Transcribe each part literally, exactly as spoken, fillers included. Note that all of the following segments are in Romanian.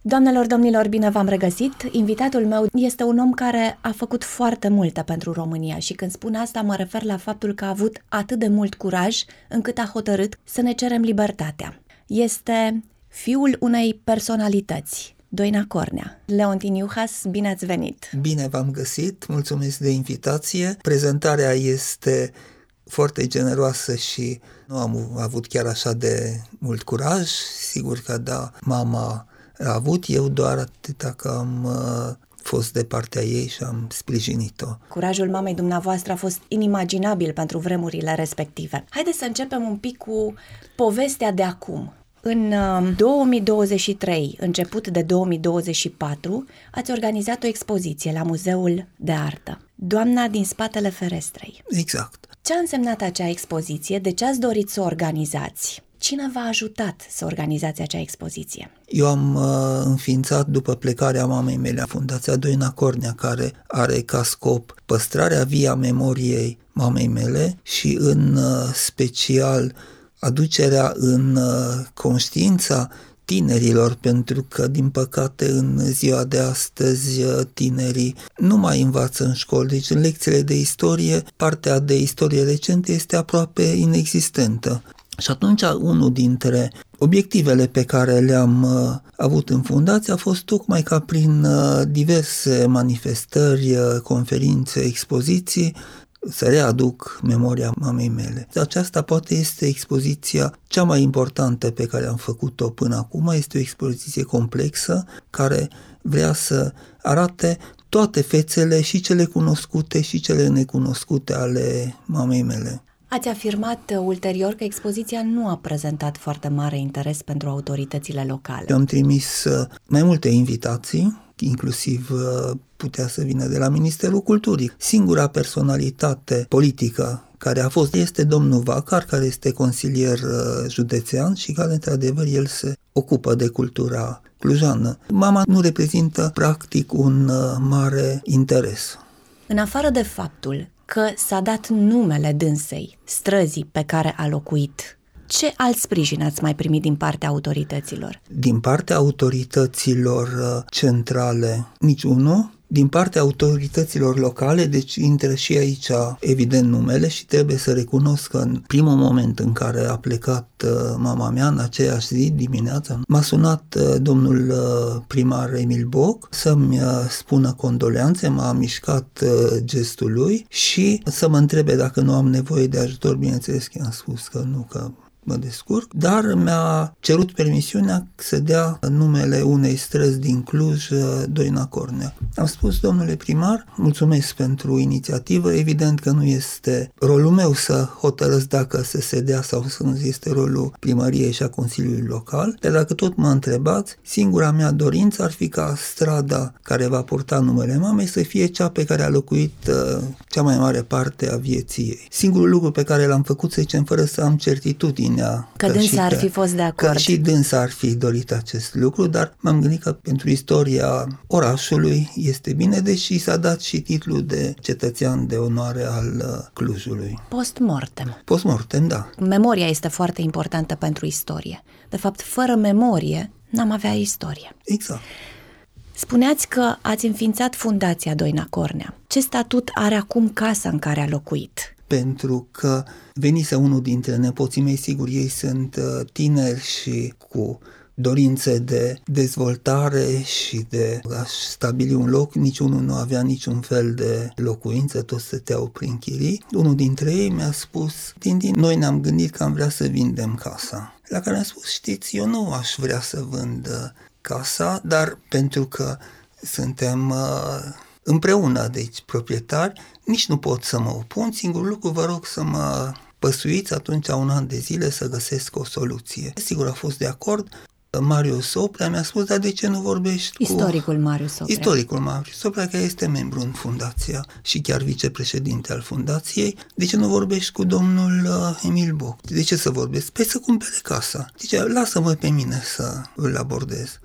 Doamnelor, domnilor, bine v-am regăsit! Invitatul meu este un om care a făcut foarte multe pentru România și când spun asta mă refer la faptul că a avut atât de mult curaj încât a hotărât să ne cerem libertatea. Este fiul unei personalități, Doina Cornea. Leontin Iuhas, bine ați venit! Bine v-am găsit, mulțumesc de invitație. Prezentarea este foarte generoasă și nu am avut chiar așa de mult curaj. Sigur că da, mama a avut, eu doar atâta că am uh, fost de partea ei și am sprijinit-o. Curajul mamei dumneavoastră a fost inimaginabil pentru vremurile respective. Haideți să începem un pic cu povestea de acum. În uh, două mii douăzeci și trei, început de două mii douăzeci și patru, ați organizat o expoziție la Muzeul de Artă, Doamna din spatele ferestrei. Exact. Ce a însemnat acea expoziție? De ce ați dorit să o organizați? Cine v-a ajutat să organizați acea expoziție? Eu am uh, înființat după plecarea mamei mele Fundația Doina Cornea, care are ca scop păstrarea vie a memoriei mamei mele și în uh, special aducerea în uh, conștiința tinerilor, pentru că, din păcate, în ziua de astăzi tinerii nu mai învață în școli. Deci, în lecțiile de istorie, partea de istorie recentă este aproape inexistentă. Și atunci, unul dintre obiectivele pe care le-am uh, avut în fundație a fost tocmai ca prin uh, diverse manifestări, uh, conferințe, expoziții, să readuc memoria mamei mele. Aceasta poate este expoziția cea mai importantă pe care am făcut-o până acum. Este o expoziție complexă care vrea să arate toate fețele, și cele cunoscute și cele necunoscute ale mamei mele. Ați afirmat ulterior că expoziția nu a prezentat foarte mare interes pentru autoritățile locale. Eu am trimis mai multe invitații, inclusiv putea să vină de la Ministerul Culturii. Singura personalitate politică care a fost este domnul Vacar, care este consilier județean și care, într-adevăr, el se ocupă de cultura clujană. Mama nu reprezintă, practic, un mare interes. În afară de faptul că s-a dat numele dânsei străzii pe care a locuit, ce alt sprijin ați mai primit din partea autorităților? Din partea autorităților centrale, niciunul. Din partea autorităților locale, deci intră și aici, evident, numele și trebuie să recunosc că în primul moment în care a plecat mama mea, în aceeași zi, dimineața, m-a sunat domnul primar Emil Boc să-mi spună condoleanțe, m-a mișcat gestul lui și să mă întrebe dacă nu am nevoie de ajutor. Bineînțeles că i-am spus că nu, că mă descurc, dar mi-a cerut permisiunea să dea numele unei străzi din Cluj, Doina Cornea. Am spus, domnule primar, mulțumesc pentru inițiativă, evident că nu este rolul meu să hotărăsc dacă să se dea sau să nu, este rolul primăriei și a Consiliului Local, dar dacă tot mă întrebați, singura mea dorință ar fi ca strada care va purta numele mamei să fie cea pe care a locuit uh, cea mai mare parte a vieții ei. Singurul lucru pe care l-am făcut, să zicem, fără să am certitudine, Că, că dânsa ar fi fost de acord. Că și dânsa ar fi dorit acest lucru, dar m-am gândit că pentru istoria orașului este bine, deși s-a dat și titlul de cetățean de onoare al Clujului. Post-mortem. Post-mortem, da. Memoria este foarte importantă pentru istorie. De fapt, fără memorie, n-am avea istorie. Exact. Spuneați că ați înființat Fundația Doina Cornea. Ce statut are acum casa în care a locuit? Pentru că venise unul dintre nepoții mei, sigur, ei sunt tineri și cu dorințe de dezvoltare și de a stabili un loc, niciunul nu avea niciun fel de locuință, toți stăteau prin chirii. Unul dintre ei mi-a spus, Tindi, noi ne-am gândit că am vrea să vindem casa. La care am spus, știți, eu nu aș vrea să vând casa, dar pentru că suntem împreună, deci proprietari, nici nu pot să mă opun. Singurul lucru, vă rog să mă păsuiți atunci un an de zile să găsesc o soluție. Sigur, a fost de acord. Marius Oprea mi-a spus, dar de ce nu vorbești Istoricul cu... Istoricul Marius Oprea. Istoricul Marius Oprea, care este membru în fundația și chiar vicepreședinte al fundației. De ce nu vorbești cu domnul uh, Emil Boc? De ce să vorbesc? Păi să cumpere casa. Zice, lasă-mă pe mine să îl abordez.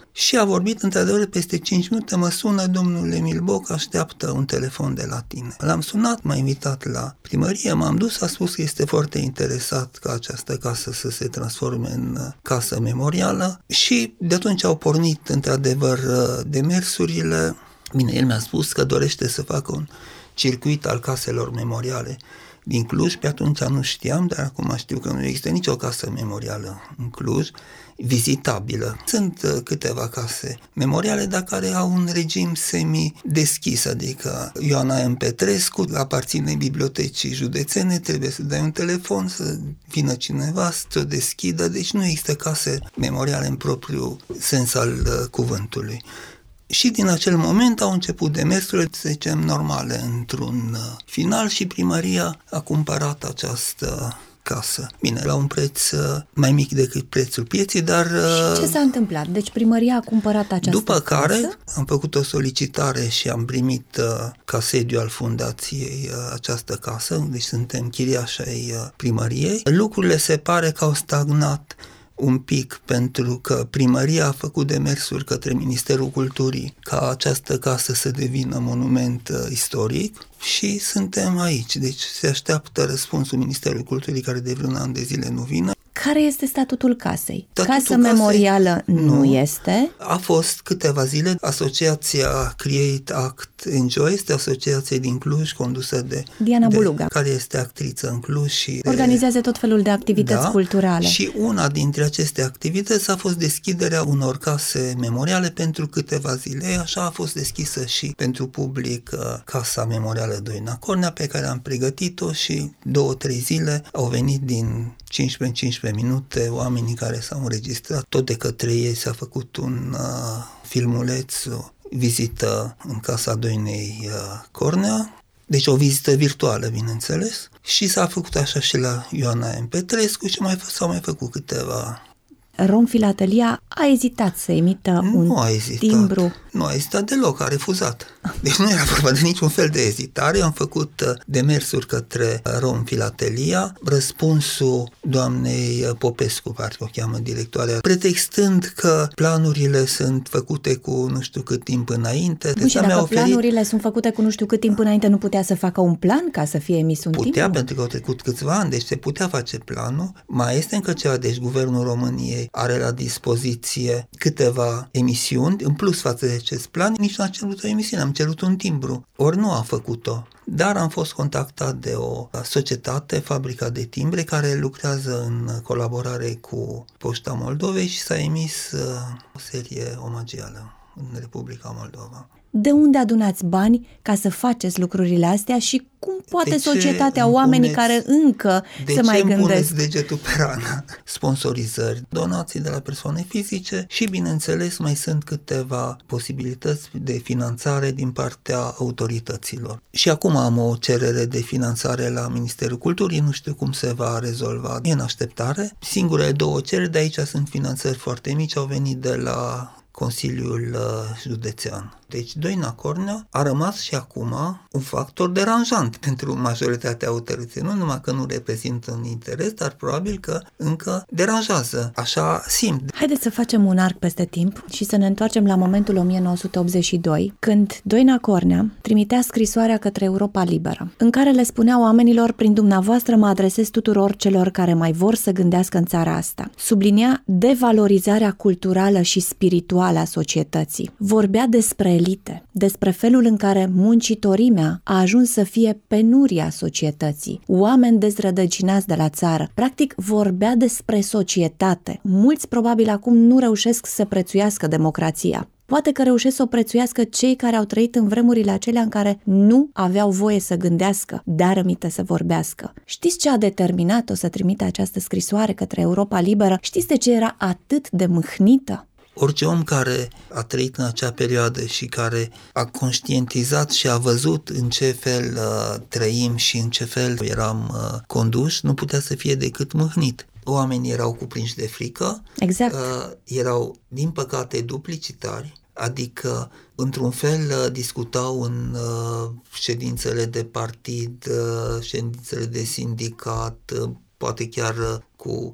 Și a vorbit, într-adevăr, peste cinci minute mă sună domnul Emil Boc, așteaptă un telefon de la tine. L-am sunat, m-a invitat la primărie, m-am dus, a spus că este foarte interesat ca această casă să se transforme în casă memorială și de atunci au pornit, într-adevăr, demersurile. Bine, el mi-a spus că dorește să facă un circuit al caselor memoriale din Cluj, pe atunci nu știam, dar acum știu că nu există nicio casă memorială în Cluj vizitabilă. Sunt câteva case memoriale, dar care au un regim semi-deschis, adică Ioana M. Petrescu aparține bibliotecii județene, trebuie să dai un telefon, să vină cineva, să o deschidă, deci nu există case memoriale în propriu sens al cuvântului. Și din acel moment au început demersurile, să zicem, normale într-un final și primăria a cumpărat această casă. Bine, la un preț mai mic decât prețul pieții, dar... Și ce s-a întâmplat? Deci primăria a cumpărat această După casă? care am făcut o solicitare și am primit ca sediu al fundației această casă, deci suntem chiriași ai primăriei. Lucrurile se pare că au stagnat un pic, pentru că primăria a făcut demersuri către Ministerul Culturii ca această casă să devină monument uh, istoric și suntem aici. Deci se așteaptă răspunsul Ministerului Culturii, care de vreun an de zile nu vine. Care este statutul casei? Statutul Casă casei memorială nu, nu este. A fost câteva zile. Asociația Create Act Enjoy este asociație din Cluj condusă de Diana de, Buluga, care este actriță în Cluj și organizează tot felul de activități da, culturale. Și una dintre aceste activități a fost deschiderea unor case memoriale pentru câteva zile. Așa a fost deschisă și pentru public Casa Memorială Doina Cornea, pe care am pregătit-o și două, trei zile au venit din cincisprezece în cincisprezece minute oamenii care s-au înregistrat. Tot de către ei s-a făcut un uh, filmuleț, o vizită în Casa Doinei uh, Cornea, deci o vizită virtuală, bineînțeles, și s-a făcut așa și la Ioana M. Petrescu și mai s-au mai făcut câteva. Rom Filatelia a ezitat să emită nu un a ezitat. timbru. Nu a ezitat deloc, a refuzat. Deci nu era vorba de niciun fel de ezitare. Am făcut demersuri către Rom Filatelia, răspunsul doamnei Popescu, parcă o cheamă directoarea, pretextând că planurile sunt făcute cu nu știu cât timp înainte. Nu, și dacă oferit... planurile sunt făcute cu nu știu cât timp înainte, nu putea să facă un plan ca să fie emis un putea, timbru? Pentru că au trecut câțiva ani, deci se putea face planul. Mai este încă ceva, deci Guvernul României are la dispoziție câteva emisiuni, în plus față de acest plan, nici nu a cerut o emisiune, am cerut un timbru, ori nu a făcut-o. Dar am fost contactat de o societate, Fabrica de Timbre, care lucrează în colaborare cu Poșta Moldovei și s-a emis o serie omagială în Republica Moldova. De unde adunați bani ca să faceți lucrurile astea și cum poate de societatea, oamenii puneți, care încă se mai gândesc? De ce îmi puneți degetul pe rană? Sponsorizări, donații de la persoane fizice și, bineînțeles, mai sunt câteva posibilități de finanțare din partea autorităților. Și acum am o cerere de finanțare la Ministerul Culturii, nu știu cum se va rezolva. E în așteptare. Singurele două cereri de aici sunt finanțări foarte mici, au venit de la Consiliul Județean. Deci Doina Cornea a rămas și acum un factor deranjant pentru majoritatea autorităților. Nu numai că nu reprezintă un interes, dar probabil că încă deranjează. Așa simt. Haideți să facem un arc peste timp și să ne întoarcem la momentul o mie nouă sute optzeci și doi, când Doina Cornea trimitea scrisoarea către Europa Liberă, în care le spunea oamenilor: prin dumneavoastră mă adresez tuturor celor care mai vor să gândească în țara asta. Sublinia devalorizarea culturală și spirituală a societății. Vorbea despre elite, despre felul în care muncitorimea a ajuns să fie penuria societății, oameni dezrădăcinați de la țară. Practic vorbea despre societate. Mulți probabil acum nu reușesc să prețuiască democrația. Poate că reușesc să o prețuiască cei care au trăit în vremurile acelea în care nu aveau voie să gândească, dar rămite să vorbească. Știți ce a determinat-o să trimite această scrisoare către Europa Liberă? Știți de ce era atât de mâhnită? Orice om care a trăit în acea perioadă și care a conștientizat și a văzut în ce fel uh, trăim și în ce fel eram uh, conduși, nu putea să fie decât mâhnit. Oamenii erau cuprinși de frică, exact. uh, erau, din păcate, duplicitari, adică, într-un fel, uh, discutau în uh, ședințele de partid, uh, ședințele de sindicat, uh, poate chiar uh, cu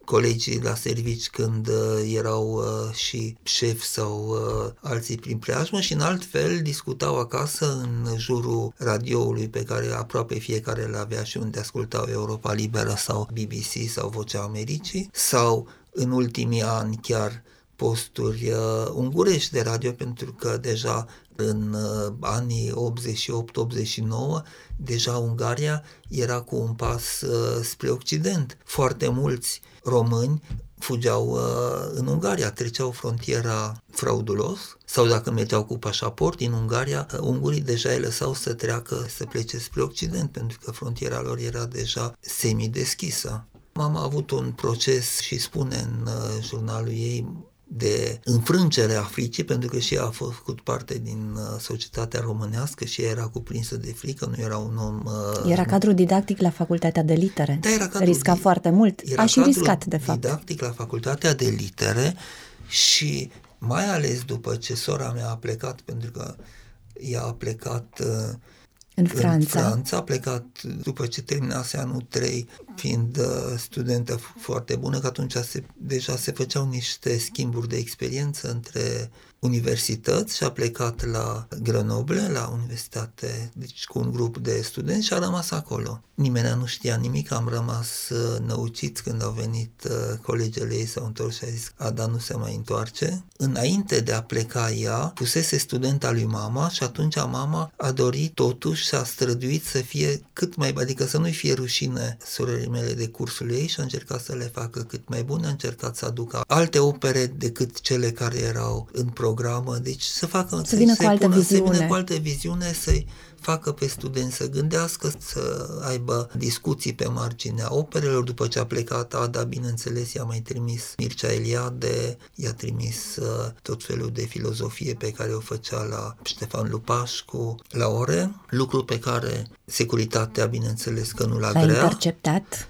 colegii la servici când uh, erau uh, și șefi sau uh, alții prin preajmă și în alt fel discutau acasă în jurul radioului pe care aproape fiecare îl avea și unde ascultau Europa Liberă sau B B C sau Vocea Americii, sau în ultimii ani chiar posturi uh, ungurești de radio, pentru că deja în uh, anii optzeci și opt optzeci și nouă deja Ungaria era cu un pas uh, spre Occident. Foarte mulți români fugeau uh, în Ungaria, treceau frontiera fraudulos sau dacă mergeau cu pașaport din Ungaria, uh, ungurii deja îi lăsau să treacă, să plece spre Occident, pentru că frontiera lor era deja semi-deschisă. Mama a avut un proces și spune în uh, jurnalul ei de înfrângere a fricii, pentru că și ea a făcut parte din uh, societatea românească și ea era cuprinsă de frică, nu era un om... Uh, era cadru didactic la Facultatea de Litere. Da, era cadru Risca di- foarte mult. Era a și riscat, de fapt. didactic la Facultatea de Litere și mai ales după ce sora mea a plecat, pentru că ea a plecat... Uh, În Franța. În Franța, a plecat după ce terminase anul trei, fiind uh, studentă foarte bună, că atunci se, deja se făceau niște schimburi de experiență între universități și a plecat la Grenoble, la universitate, deci cu un grup de studenți și a rămas acolo. Nimeni nu știa nimic, am rămas uh, năuciți când au venit uh, colegele ei, s-au întors și a zis, Ada nu se mai întoarce. Înainte de a pleca ea, pusese studenta lui mama și atunci mama a dorit totuși și a străduit să fie cât mai, adică să nu-i fie rușine surorii mele de cursul ei și a încercat să le facă cât mai bune, a încercat să aducă alte opere decât cele care erau în programă, deci să facă, să vină cu altă pună, viziune. Să vină cu altă viziune, să-i facă pe studenți să gândească, să aibă discuții pe marginea operelor. După ce a plecat Ada, bineînțeles, i-a mai trimis Mircea Eliade, i-a trimis uh, tot felul de filozofie pe care o făcea la Ștefan Lupașcu, la ore, lucru pe care securitatea, bineînțeles, că nu l-a L-a grea. interceptat?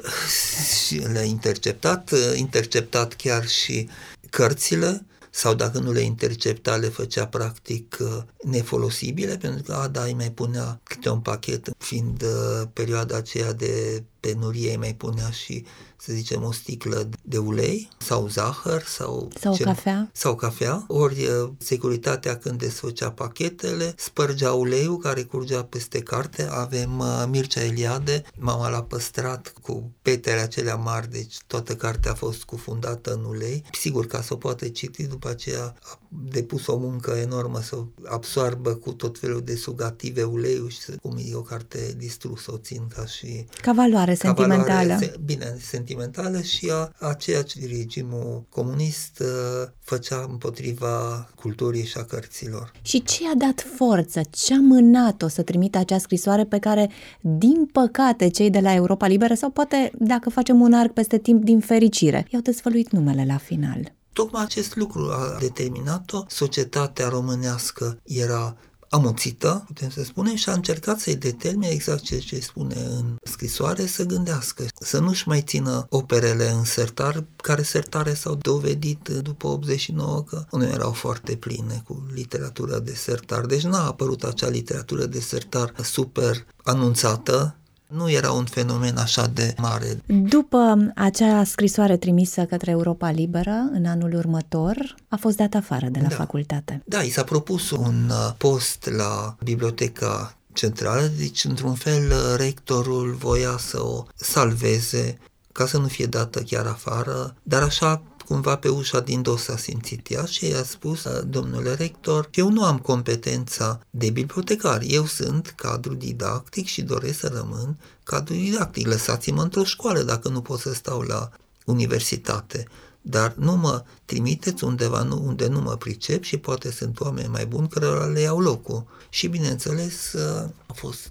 Și le-a interceptat, interceptat chiar și cărțile, sau dacă nu le intercepta, le făcea practic nefolosibile, pentru că Ada îi mai punea câte un pachet, fiind perioada aceea de penurie, îi mai punea și, să zicem, o sticlă de ulei sau zahăr sau, sau ce, cafea. Sau cafea. Ori securitatea, când desfăcea pachetele, spărgea uleiul care curgea peste carte. Avem uh, Mircea Eliade, mama l-a păstrat cu petele acelea mari, deci toată cartea a fost cufundată în ulei. Sigur, ca să o poată citi, după aceea a depus o muncă enormă să absoarbă cu tot felul de sugative uleiul și să, cum e o carte distrusă, o țin ca și... Ca valoare sentimentală. Ca valoare, bine, sentimentală și a, a ceea ce regimul comunist uh, făcea împotriva culturii și a cărților. Și ce a dat forță, ce a mânat-o să trimită acea scrisoare pe care, din păcate, cei de la Europa Liberă, sau poate, dacă facem un arc peste timp, din fericire, i-au dezvăluit numele la final? Tocmai acest lucru a determinat-o. Societatea românească era amuțită, putem să spunem, și a încercat să-i determine exact ce, ce spune în scrisoare, să gândească, să nu-și mai țină operele în sertar, care sertare s-au dovedit după optzeci și nouă că nu erau foarte pline cu literatură de sertar. Deci n-a apărut acea literatură de sertar super anunțată, nu era un fenomen așa de mare. După acea scrisoare trimisă către Europa Liberă, în anul următor, a fost dat afară de la da. facultate. Da, i s-a propus un post la Biblioteca Centrală, deci într-un fel rectorul voia să o salveze ca să nu fie dată chiar afară, dar așa cumva pe ușa din dos a simțit ea și i-a spus, domnule rector, eu nu am competența de bibliotecar, eu sunt cadru didactic și doresc să rămân cadru didactic. Lăsați-mă într-o școală dacă nu pot să stau la universitate, dar nu mă trimiteți undeva nu, unde nu mă pricep și poate sunt oameni mai buni cărora le iau locul. Și bineînțeles a fost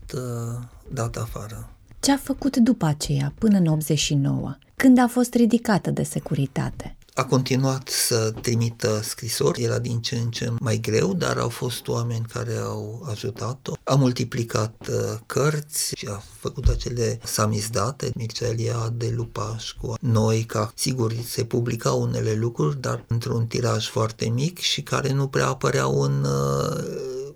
dat afară. Ce a făcut după aceea, până în optzeci și nouă, când a fost ridicată de securitate? A continuat să trimită scrisori, era din ce în ce mai greu, dar au fost oameni care au ajutat-o. A multiplicat uh, cărți și a făcut acele samizdate, Mircea Eliade, Lupașcu, Noica. Sigur, se publicau unele lucruri, dar într-un tiraj foarte mic și care nu prea apăreau în uh,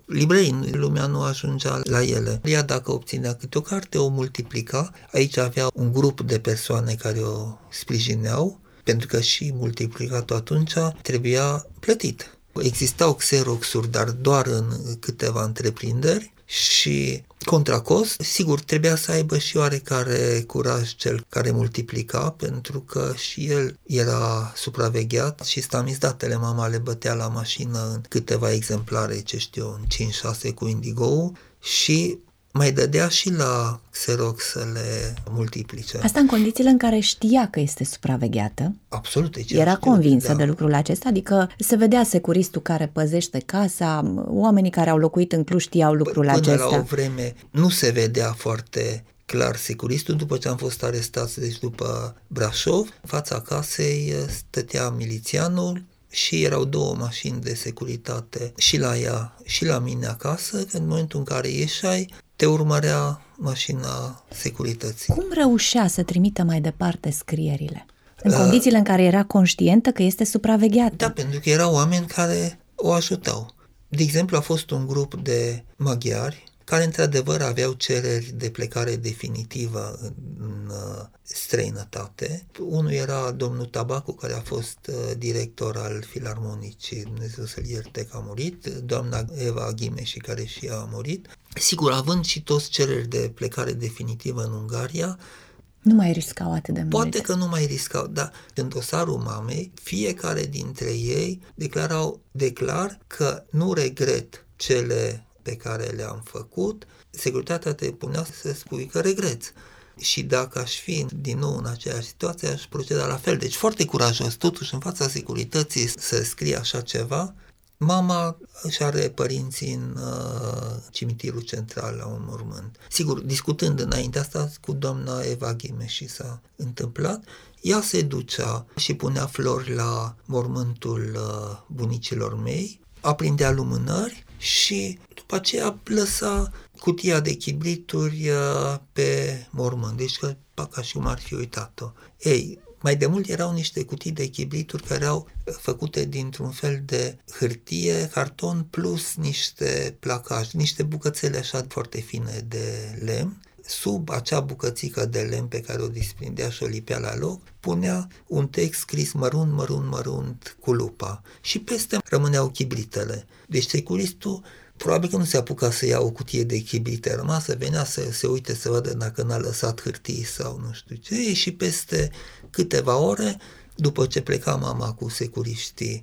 librării, lumea nu ajungea la ele. Ea, dacă obținea câte o carte, o multiplica. Aici avea un grup de persoane care o sprijineau, pentru că și multiplicatul atunci trebuia plătit. Existau xeroxuri, dar doar în câteva întreprinderi și contra cost, sigur, trebuia să aibă și oarecare curaj cel care multiplica, pentru că și el era supravegheat și stamizdatele, mama le bătea la mașină în câteva exemplare, ce știu eu, în cinci șase cu Indigo și mai dădea și la Xerox să le multiplice. Asta în condițiile în care știa că este supravegheată. Absolut. Deci era știu, convinsă da. de lucrul acesta, adică se vedea securistul care păzește casa, oamenii care au locuit în Cluj știau lucrul Până acesta. Până la o vreme nu se vedea foarte clar securistul, după ce am fost arestați, deci după Brașov, în fața casei stătea milițianul și erau două mașini de securitate și la ea și la mine acasă, că în momentul în care ieșai, te urmărea mașina securității. Cum reușea să trimită mai departe scrierile? În uh, condițiile în care era conștientă că este supravegheată. Da, pentru că erau oameni care o ajutau. De exemplu, a fost un grup de maghiari care într-adevăr aveau cereri de plecare definitivă în, în străinătate. Unul era domnul Tabacu, care a fost director al Filarmonicii, Dumnezeu să-l ierte că a murit, doamna Eva Ghimeși, care și ea a murit. Sigur, având și toți cereri de plecare definitivă în Ungaria, nu mai riscau atât de mult. Poate că nu mai riscau, dar în dosarul mamei, fiecare dintre ei declarau, declar că nu regret cele pe care le-am făcut, securitatea te punea să spui că regreți. Și dacă aș fi din nou în aceeași situație, aș proceda la fel. Deci foarte curajos, totuși în fața securității să scrie așa ceva. Mama își are părinții în uh, cimitirul central la un mormânt. Sigur, discutând înainte asta cu doamna Eva Ghimeși s-a întâmplat, ea se ducea și punea flori la mormântul uh, bunicilor mei, aprindea lumânări și după aceea lăsa cutia de chibrituri uh, pe mormânt, deci că, ca și cum ar fi uitat-o. Ei, mai de mult erau niște cutii de chibrituri care erau făcute dintr-un fel de hârtie, carton plus niște placaje, niște bucățele așa foarte fine de lemn. Sub acea bucățică de lemn pe care o desprindea și o lipea la loc, punea un text scris mărunt, mărunt, mărunt cu lupa și peste rămâneau chibritele. Deci securistul probabil că nu se apuca să ia o cutie de chibrite rămasă, venea să se uite să vadă dacă n-a lăsat hârtii sau nu știu ce, și peste câteva ore, după ce pleca mama cu securiștii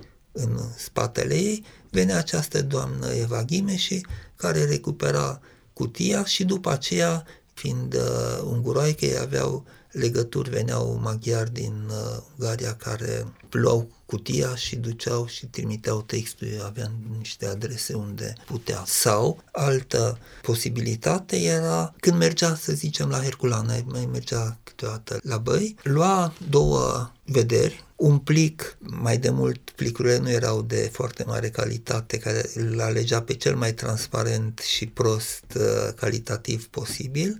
în spatele ei, venea această doamnă Eva Ghimeși care recupera cutia și după aceea, fiind uh, unguroaică, ei aveau legături, veneau maghiari din uh, Ungaria care luau cutia și duceau și trimiteau textul, aveam niște adrese unde putea. Sau, altă posibilitate era, când mergea, să zicem, la Herculana, mai mergea câteodată la Băi, lua două vederi, un plic, mai de mult plicurile nu erau de foarte mare calitate, care îl alegea pe cel mai transparent și prost uh, calitativ posibil,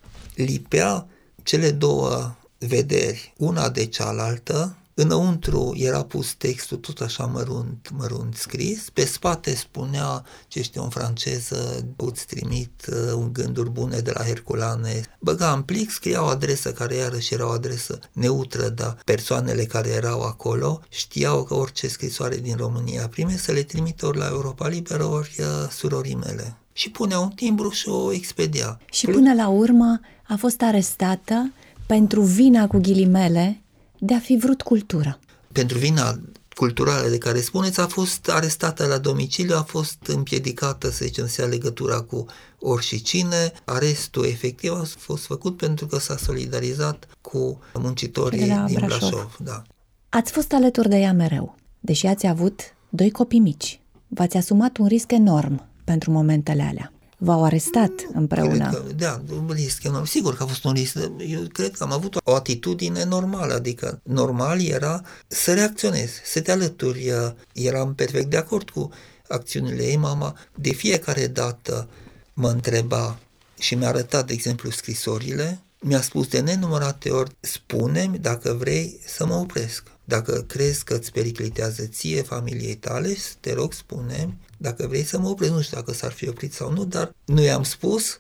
lipea cele două vederi, una de cealaltă, înăuntru era pus textul tot așa mărunt, mărunt scris, pe spate spunea, ce știu, în franceză, îți trimit uh, gânduri bune de la Herculane. Băga în plic, scria o adresă care iarăși era o adresă neutră, dar persoanele care erau acolo știau că orice scrisoare din România prime să le trimită ori la Europa Liberă, ori uh, surorii mele. Și punea un timbru și o expedia. Și până la urmă a fost arestată pentru vina, cu ghilimele, de a fi vrut cultură. Pentru vina culturală de care spuneți, a fost arestată la domiciliu, a fost împiedicată, să zicem, să ia legătura cu orice cine. Arestul efectiv a fost făcut pentru că s-a solidarizat cu muncitorii din Brașov. Brașov da. Ați fost alături de ea mereu, deși ați avut doi copii mici. V-ați asumat un risc enorm pentru momentele alea. V-au arestat împreună. Că, da, un risc enorm. Sigur că a fost un risc. Eu cred că am avut o atitudine normală, adică normal era să reacționezi, să te alături. Eram perfect de acord cu acțiunile ei. Mama de fiecare dată mă întreba și mi-a arătat, de exemplu, scrisorile. Mi-a spus de nenumărate ori, spune-mi dacă vrei să mă opresc. Dacă crezi că îți periclitează ție, familiei tale, te rog, spune, dacă vrei să mă opresc, nu știu dacă s-ar fi oprit sau nu, dar nu i-am spus,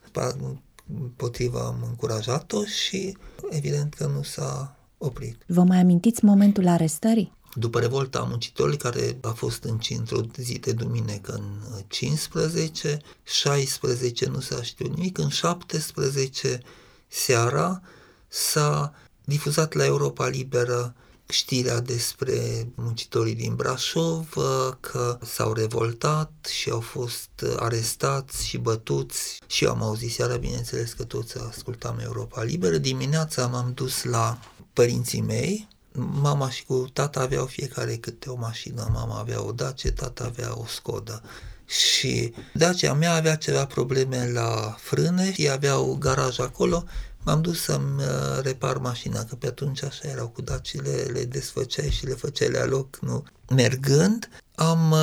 împotriva am încurajat-o și evident că nu s-a oprit. Vă mai amintiți momentul arestării? După revolta muncitorilor, care a fost în într-o zi de duminică în cincisprezece, șaisprezece nu s-a știut nimic, în șaptesprezece seara s-a difuzat la Europa Liberă știrea despre muncitorii din Brașov, că s-au revoltat și au fost arestați și bătuți și eu am auzit seara, bineînțeles că toți ascultam Europa Liberă. Dimineața m-am dus la părinții mei. Mama și cu tata aveau fiecare câte o mașină, mama avea o Dacia, tata avea o Skoda. Și Dacia mea avea ceva probleme la frâne și aveau garaj acolo. M-am dus să-mi repar mașina, că pe atunci așa erau cu Dacile, le desfăceai și le făceai la loc, nu? Mergând, am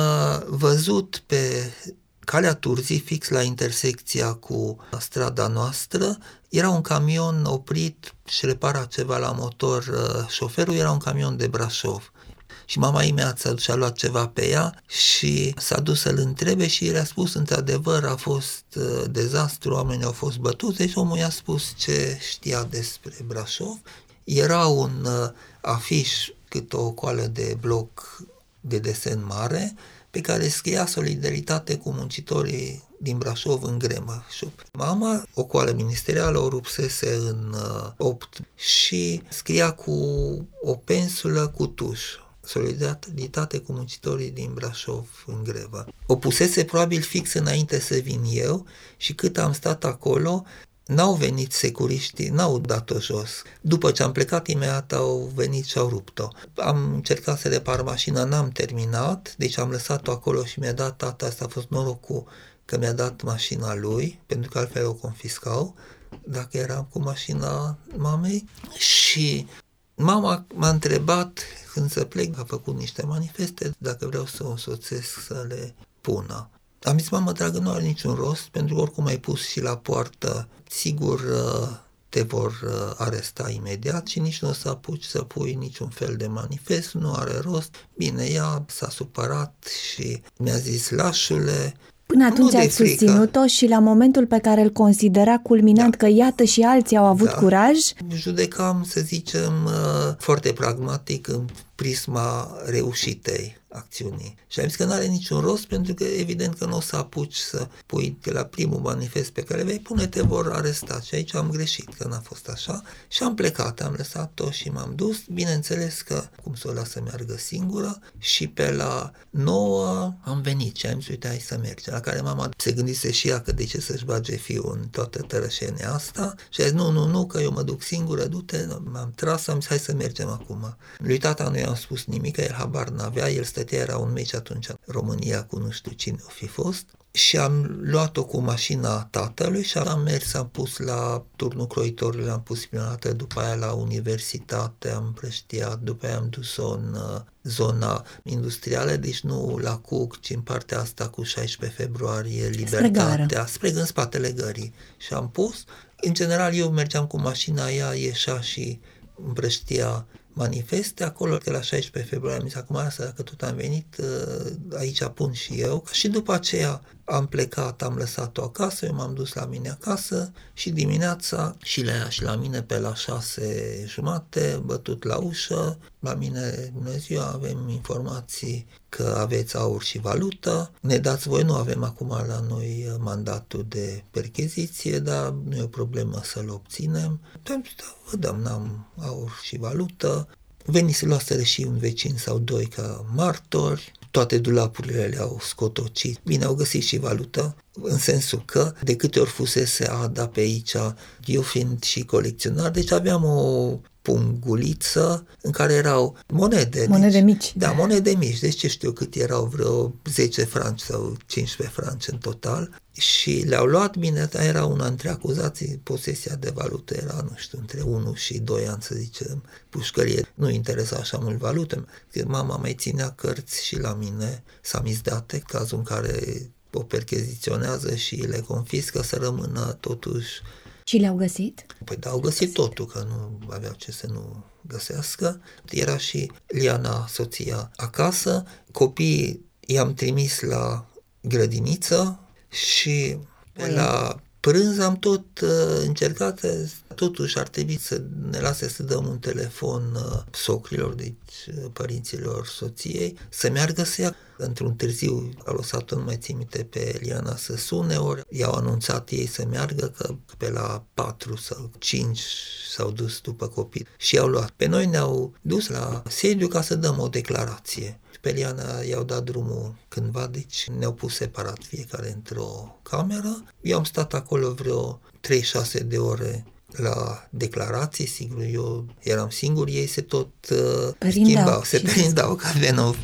văzut pe calea Turzii, fix la intersecția cu strada noastră, era un camion oprit și repara ceva la motor. Șoferul era un camion de Brașov. Și mama imediat s-a dus și a luat ceva pe ea și s-a dus să-l întrebe și i-a spus, într-adevăr, a fost uh, dezastru, oamenii au fost bătuți, deci omul i-a spus ce știa despre Brașov. Era un uh, afiș, cât o coală de bloc de desen mare, pe care scria solidaritate cu muncitorii din Brașov în gremă. Și mama, o coală ministerială, o rupsese în uh, opt și scria cu o pensulă cu tuș. Solidaritate cu muncitorii din Brașov în grevă. O pusese probabil fix înainte să vin eu și cât am stat acolo, n-au venit securiștii, n-au dat-o jos. După ce am plecat, imediat au venit și au rupt-o. Am încercat să repar mașina, n-am terminat, deci am lăsat-o acolo și mi-a dat tata, asta a fost norocul că mi-a dat mașina lui, pentru că altfel o confiscau, dacă eram cu mașina mamei. Și mama m-a întrebat când să plec, a făcut niște manifeste, dacă vreau să o însoțesc să le pună. Am zis, mamă dragă, nu are niciun rost, pentru că oricum ai pus și la poartă, sigur te vor aresta imediat și nici nu o să apuci să pui niciun fel de manifest, nu are rost. Bine, ea s-a supărat și mi-a zis, lașule, până atunci ați susținut-o și la momentul pe care îl considera culminant, da, că iată și alții au avut, da, curaj? Judecam, să zicem, foarte pragmatic în prisma reușitei acțiunii. Și am zis că nu are niciun rost, pentru că evident că nu o să apuci să pui de la primul manifest pe care vei pune, te vor aresta. Și aici am greșit, că n-a fost așa. Și am plecat, am lăsat-o și m-am dus. Bineînțeles că cum să o las să meargă singură și pe la nouă am venit și am zis, uite, hai să mergem. La care mama se gândise și ea că de ce să-și bage fiul în toată tărășenia asta și a zis, nu, nu, nu, că eu mă duc singură, du-te, m-am tras, am zis, hai să mergem acum. Lui tata nu i-am spus nimic, că el habar n-avea, el stătea, era un meci atunci în România cu nu știu cine o fi fost și am luat-o cu mașina tatălui și am mers, am pus la turnul Croitorilor, am pus prima dată, după aia la universitate, am împrăștiat, după aia am dus-o în uh, zona industrială, deci nu la Cuc, ci în partea asta cu șaisprezece februarie, Libertatea, spre în spatele gării. Și am pus, în general eu mergeam cu mașina, ea ieșea și împrăștia manifeste acolo, că la șaisprezece februarie am zis, acum asta, dacă tot am venit, aici pun și eu. Și după aceea am plecat, am lăsat-o acasă, eu m-am dus la mine acasă și dimineața și la ea și la mine pe la șase jumate, bătut la ușă, la mine, bună ziua, avem informații că aveți aur și valută, ne dați voi, nu avem acum la noi mandatul de percheziție, dar nu e o problemă să-l obținem. Am zis, da, vă dăm, n-am aur și valută. Venise, luaseră și un vecin sau doi ca martori, toate dulapurile le-au scotocit. Bine, au găsit și valută, în sensul că de câte ori fusese Ada pe aici, eu fiind și colecționar, deci aveam o punguliță în care erau monede. Monede deci, mici. Da, monede mici. Deci ce știu cât erau, vreo zece franci sau cincisprezece franci în total. Și le-au luat, bine, era una între acuzații, posesia de valută era, nu știu, între unu și doi ani, să zicem, pușcărie. Nu interesa așa mult valută, că mama mai ținea cărți și la mine samizdate, cazul în care o percheziționează și le confiscă, să rămână totuși Și le-au găsit? Păi da, au găsit totul, că nu aveau ce să nu găsească. Era și Liana, soția, acasă. Copiii i-am trimis la grădiniță și Oi. la prânz am tot uh, încercat, totuși ar trebui să ne lase să dăm un telefon uh, socrilor, deci uh, părinților soției, să meargă să ia. Într-un târziu au lăsat-o, nu mai țin minte, pe Liana să sune, ori i-au anunțat ei să meargă, că pe la patru sau cinci s-au dus după copii și i-au luat. Pe noi ne-au dus la sediu ca să dăm o declarație. Pe Liana i-au dat drumul cândva, deci ne-au pus separat fiecare într-o cameră. Eu am stat acolo vreo treizeci și șase de ore la declarații, sigur, eu eram singur, ei se tot uh, schimbau, se perindau ca venou.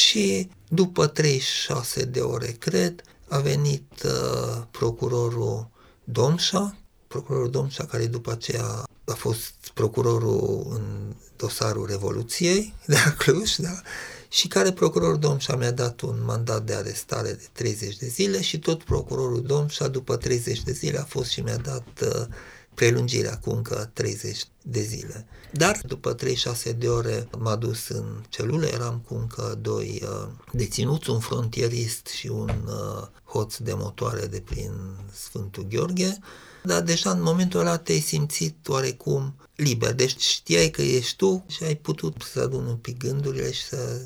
Și după treizeci și șase de ore, cred, a venit uh, procurorul Domșa, procurorul Domșa, care după aceea a fost procurorul în dosarul Revoluției de la Cluj, da? Și care procurorul Domșa mi-a dat un mandat de arestare de treizeci de zile și tot procurorul Domșa după treizeci de zile a fost și mi-a dat uh, prelungirea cu încă treizeci de zile. Dar după treizeci și șase de ore m-a dus în celulă, eram cu încă doi uh, deținuți, un frontierist și un uh, hoț de motoare de prin Sfântul Gheorghe, dar deja în momentul ăla te-ai simțit oarecum liber, deci știai că ești tu și ai putut să aduni un pic gândurile și să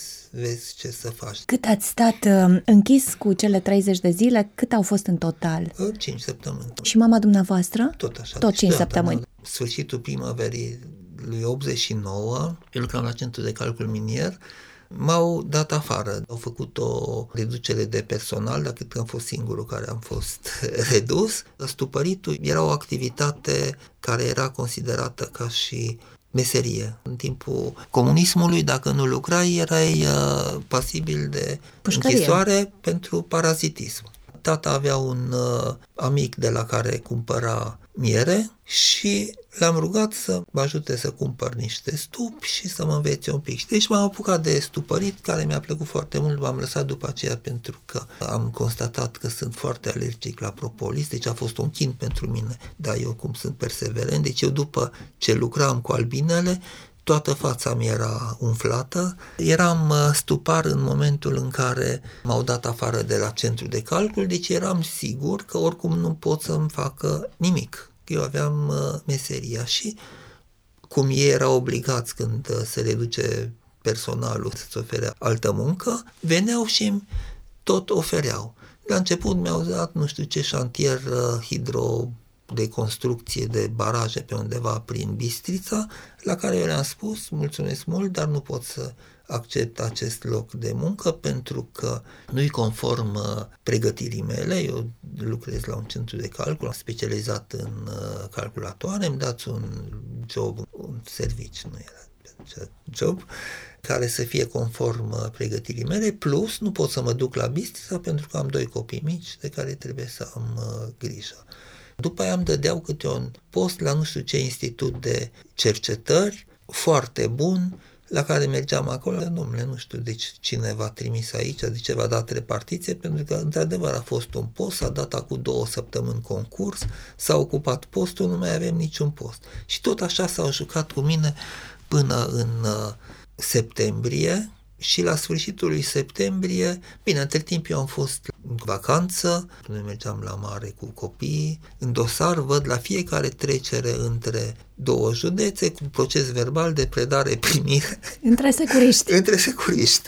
vezi ce să faci. Cât ați stat uh, închis cu cele treizeci de zile? Cât au fost în total? cinci săptămâni. Și mama dumneavoastră? Tot așa. Tot cinci săptămâni. Sfârșitul primăverii lui optzeci și nouă, eu lucram la Centrul de Calcul Minier, m-au dat afară. Au făcut o reducere de personal, dar cred că am fost singurul care am fost redus. Stupăritul era o activitate care era considerată ca și meserie. În timpul comunismului, dacă nu lucrai, erai uh, pasibil de pușcărie, închisoare pentru parazitism. Tata avea un uh, amic de la care cumpăra miere și l-am rugat să mă ajute să cumpăr niște stupi și să mă învețe un pic. Deci m-am apucat de stupărit, care mi-a plăcut foarte mult, m-am lăsat după aceea pentru că am constatat că sunt foarte alergic la propolis, deci a fost un chin pentru mine, dar eu cum sunt perseverent, deci eu după ce lucram cu albinele, toată fața mi era umflată. Eram stupar în momentul în care m-au dat afară de la centru de calcul, deci eram sigur că oricum nu pot să-mi facă nimic. Eu aveam meseria și cum ei erau obligați când se reduce personalul să-ți ofere altă muncă, veneau și tot ofereau. La început mi-au dat nu știu ce șantier hidro de construcție de baraje pe undeva prin Bistrița, la care eu le-am spus, mulțumesc mult, dar nu pot să accept acest loc de muncă pentru că nu-i conform pregătirii mele. Eu lucrez la un centru de calcul, am specializat în calculatoare, îmi dați un job, un serviciu, nu era job, care să fie conform pregătirii mele, plus nu pot să mă duc la Bistrița pentru că am doi copii mici de care trebuie să am grijă. După aia îmi dădeau câte un post la nu știu ce institut de cercetări, foarte bun, la care mergeam acolo. Dom'le, nu știu deci cine v-a trimis aici, de ce v-a dat repartiție, pentru că într-adevăr a fost un post, s-a dat acum două săptămâni concurs, s-a ocupat postul, nu mai avem niciun post. Și tot așa s-au jucat cu mine până în uh, septembrie. Și la sfârșitul lui septembrie, bine, între timp eu am fost în vacanță, noi mergeam la mare cu copiii, în dosar văd la fiecare trecere între două județe, cu proces verbal de predare-primire. Între securiști. Între securiști.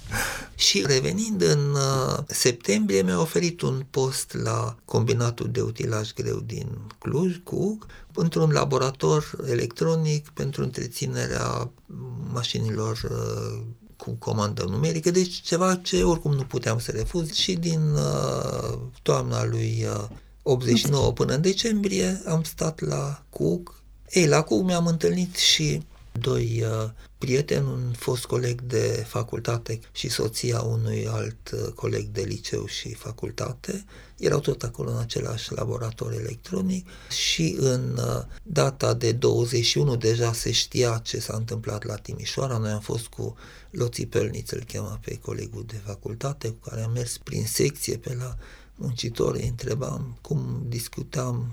Și revenind în uh, septembrie, mi-a oferit un post la combinatul de utilaj greu din Cluj, C U G, într-un laborator electronic pentru întreținerea mașinilor uh, cu comandă numerică, deci ceva ce oricum nu puteam să refuz. Și din uh, toamna lui uh, optzeci și nouă până în decembrie am stat la C U G. Ei, la C U G mi-am întâlnit și doi uh, prieteni, un fost coleg de facultate și soția unui alt uh, coleg de liceu și facultate. Erau tot acolo în același laborator electronic și în uh, data de douăzeci și unu deja se știa ce s-a întâmplat la Timișoara. Noi am fost cu Loții Pălniț, îl chema pe colegul de facultate, cu care am mers prin secție pe la muncitori, îi întrebam cum discutam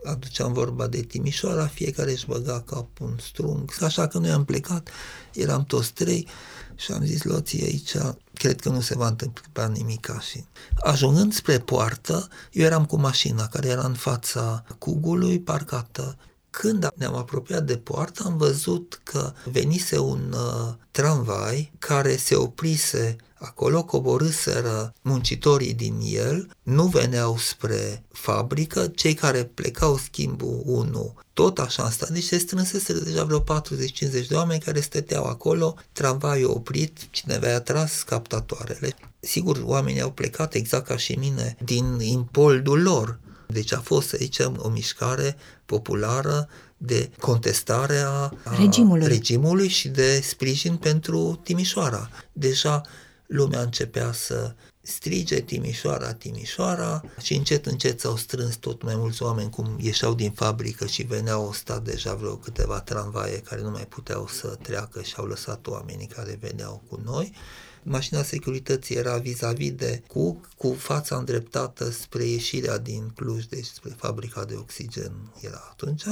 aduceam vorba de Timișoara, fiecare își băga capul în strung, așa că noi am plecat, eram toți trei și am zis, luați aici, cred că nu se va întâmpla nimica. Și ajungând spre poartă, eu eram cu mașina care era în fața cugului parcată. Când ne-am apropiat de poartă, am văzut că venise un uh, tramvai care se oprise acolo, coborâseră muncitorii din el, nu veneau spre fabrică, cei care plecau schimbul unu, tot așa în stat, deci se strânseseră deja vreo patruzeci cincizeci de oameni care stăteau acolo, tramvaiul oprit, cineva i-a tras captatoarele. Sigur, oamenii au plecat exact ca și mine din impoldul lor. Deci a fost, să zicem, o mișcare populară de contestare a regimului. regimului și de sprijin pentru Timișoara. Deja lumea începea să strige Timișoara, Timișoara și încet, încet s-au strâns tot mai mulți oameni cum ieșeau din fabrică și veneau, au stat deja vreo câteva tramvaie care nu mai puteau să treacă și au lăsat oamenii care veneau cu noi. Mașina securității era vis-a-vis de Cuc, cu fața îndreptată spre ieșirea din Cluj, deci spre fabrica de oxigen era atunci.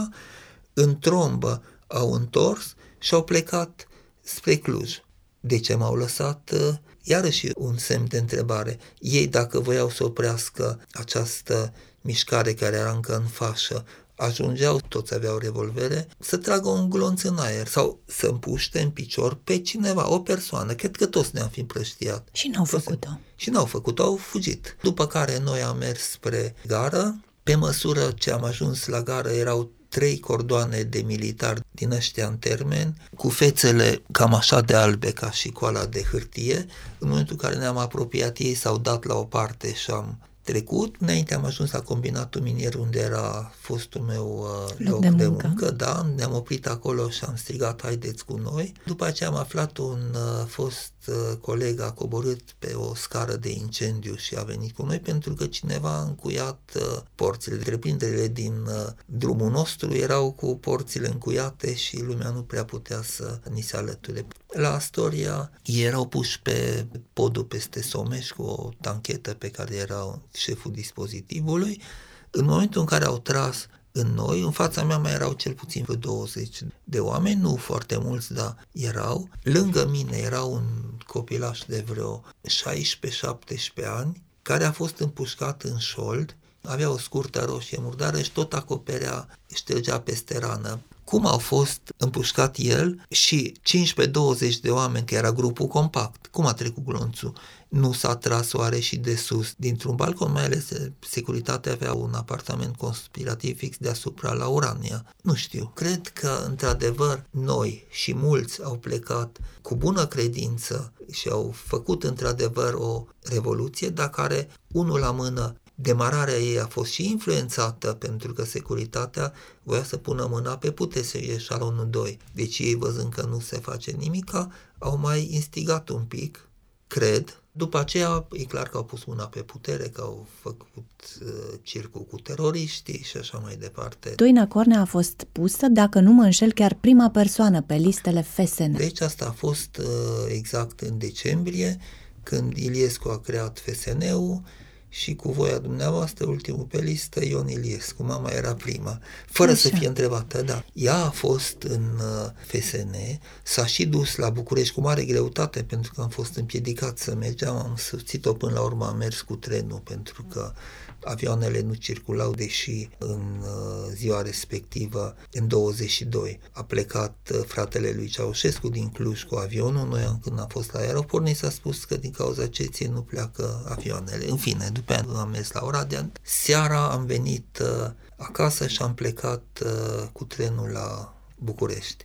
În trombă au întors și au plecat spre Cluj. De ce m-au lăsat? Iarăși un semn de întrebare. Ei, dacă voiau să oprească această mișcare care era încă în fașă, ajungeau, toți aveau revolvere, să tragă un glonț în aer sau să împuște în picior pe cineva, o persoană. Cred că toți ne-am fi împrăștiat. Și n-au făcut-o. Și n-au făcut-o, au fugit. După care noi am mers spre gară. Pe măsură ce am ajuns la gară, erau trei cordoane de militari din ăștia în termen, cu fețele cam așa de albe ca și coala de hârtie. În momentul în care ne-am apropiat, ei s-au dat la o parte și am trecut. Înainte am ajuns la combinatul minier unde era fostul meu uh, loc, loc de, de muncă. muncă, da, ne-am oprit acolo și am strigat, haideți cu noi. După aceea am aflat un uh, fost uh, coleg a coborât pe o scară de incendiu și a venit cu noi pentru că cineva a încuiat uh, porțile. Întreprinderile din uh, drumul nostru erau cu porțile încuiate și lumea nu prea putea să ni se alăture. La Astoria erau puși pe podul peste Someș cu o tanchetă pe care era șeful dispozitivului. În momentul în care au tras în noi, în fața mea mai erau cel puțin vreo douăzeci de oameni, nu foarte mulți, dar erau. Lângă mine era un copilaș de vreo șaisprezece șaptesprezece ani, care a fost împușcat în șold, avea o scurtă roșie murdară și tot acoperea, ștergea peste rană. Cum au fost împușcat el și cincisprezece douăzeci de oameni, că era grupul compact, cum a trecut glonțul? Nu s-a tras oare și de sus, dintr-un balcon, mai ales securitatea avea un apartament conspirativ fix deasupra la Urania. Nu știu, cred că într-adevăr noi și mulți au plecat cu bună credință și au făcut într-adevăr o revoluție, dar care, unul la mână, demararea ei a fost și influențată pentru că securitatea voia să pună mâna pe putese eșalonul doi. Deci ei, văzând că nu se face nimica, au mai instigat un pic, cred. După aceea, e clar că au pus mâna pe putere, că au făcut uh, circul cu teroriștii și așa mai departe. Doina Cornea a fost pusă, dacă nu mă înșel, chiar prima persoană pe listele F S N. Deci asta a fost uh, exact în decembrie, când Iliescu a creat F S N-ul, și cu voia dumneavoastră, ultimul pe listă, Ion Iliescu, mama era prima, fără Așa. să fie întrebată, da. Ea a fost în F S N, s-a și dus la București cu mare greutate, pentru că am fost împiedicat să mergeam, am susțit-o până la urmă, am mers cu trenul, pentru că avioanele nu circulau, deși în ziua respectivă, în douăzeci și doi, a plecat fratele lui Ceaușescu din Cluj cu avionul. Noi, când am fost la aeroport, ni s-a spus că din cauza ceții nu pleacă avioanele. În fine, după aia am mers la Oradea. Seara am venit acasă și am plecat cu trenul la București.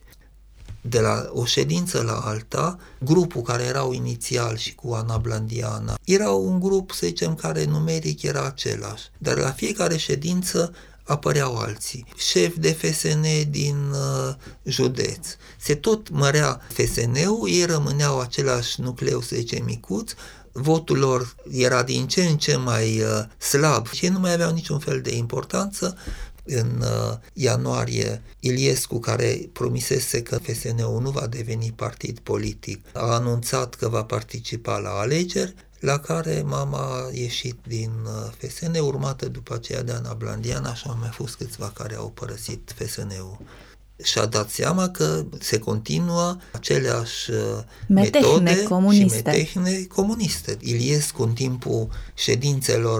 De la o ședință la alta, grupul care erau inițial și cu Ana Blandiana, era un grup, să zicem, care numeric era același, dar la fiecare ședință apăreau alții, șefi de F S N din uh, județ. Se tot mărea F S N-ul, ei rămâneau același nucleu, să zicem, micuț, votul lor era din ce în ce mai uh, slab și ei nu mai aveau niciun fel de importanță. În uh, ianuarie, Iliescu, care promisese că F S N-ul nu va deveni partid politic, a anunțat că va participa la alegeri. la care mama a ieșit din F S N, urmată după aceea de Ana Blandiana, și au mai fost câțiva care au părăsit F S N-ul. Și-a dat seama că se continuă aceleași metehne metode comuniste. și metehne comuniste. Iliescu, în timpul ședințelor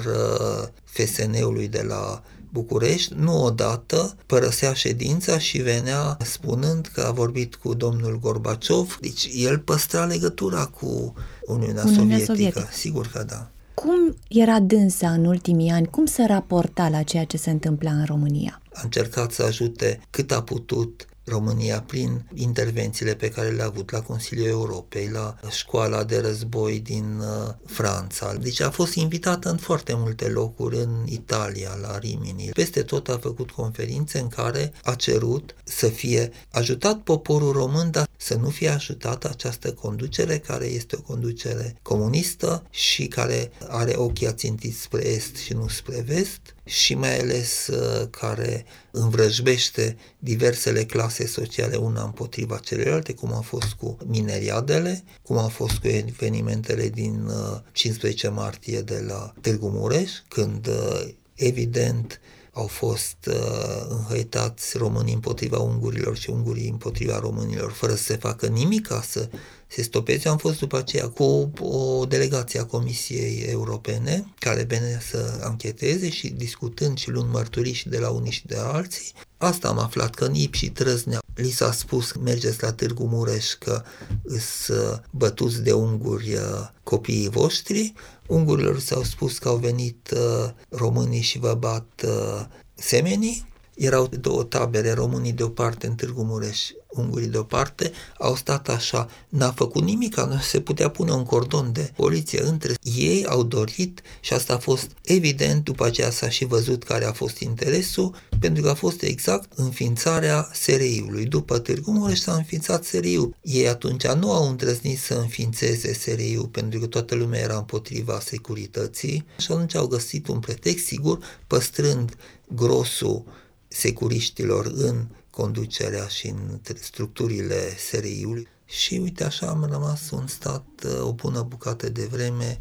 F S N-ului de la București, nu odată părăsea ședința și venea spunând că a vorbit cu domnul Gorbaciov. Deci el păstra legătura cu Uniunea, Uniunea Sovietică. Sovietică. Sigur că da. Cum era dânsa în ultimii ani? Cum se raporta la ceea ce se întâmpla în România? A încercat să ajute cât a putut România prin intervențiile pe care le-a avut la Consiliul Europei, la școala de război din uh, Franța. Deci a fost invitată în foarte multe locuri, în Italia, la Rimini. Peste tot a făcut conferințe în care a cerut să fie ajutat poporul român, dar să nu fie ajutată această conducere, care este o conducere comunistă și care are ochii ațintiți spre est și nu spre vest, și mai ales uh, care învrăjbește diversele clase sociale una împotriva celelalte, cum a fost cu mineriadele, cum a fost cu evenimentele din uh, cincisprezece martie de la Târgu Mureș, când uh, evident au fost uh, înhăitați românii împotriva ungurilor și ungurii împotriva românilor, fără să se facă nimic ca să se stopeze. Am fost după aceea cu o delegație a Comisiei Europene care venea să ancheteze și discutând și luând mărturii și de la unii și de la alții. Asta am aflat, că în Ip și Trăznea li s-a spus că mergeți la Târgu Mureș, că îs bătuți de unguri copiii voștri. Ungurilor s-au spus că au venit uh, românii și vă bat uh, semenii. Erau două tabere, românii de o parte în Târgu Mureș, ungurii de o parte, au stat așa, n-a făcut nimic, nu se putea pune un cordon de poliție între ei, au dorit, și asta a fost evident, după aceea s-a și văzut care a fost interesul, pentru că a fost exact înființarea S R I-ului. După Târgu Mureș s-a înființat S R I-ul. Ei atunci nu au îndrăznit să înființeze S R I-ul, pentru că toată lumea era împotriva securității, și atunci au găsit un pretext, sigur, păstrând grosul securiștilor în conducerea și în structurile S R I-ului. Și uite, așa am rămas un stat o bună bucată de vreme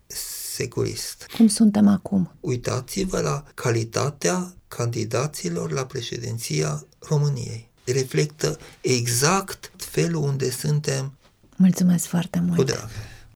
securist. Cum suntem acum? Uitați-vă la calitatea candidaților la președinția României. Reflectă exact felul unde suntem. Mulțumesc foarte mult! Cu drag!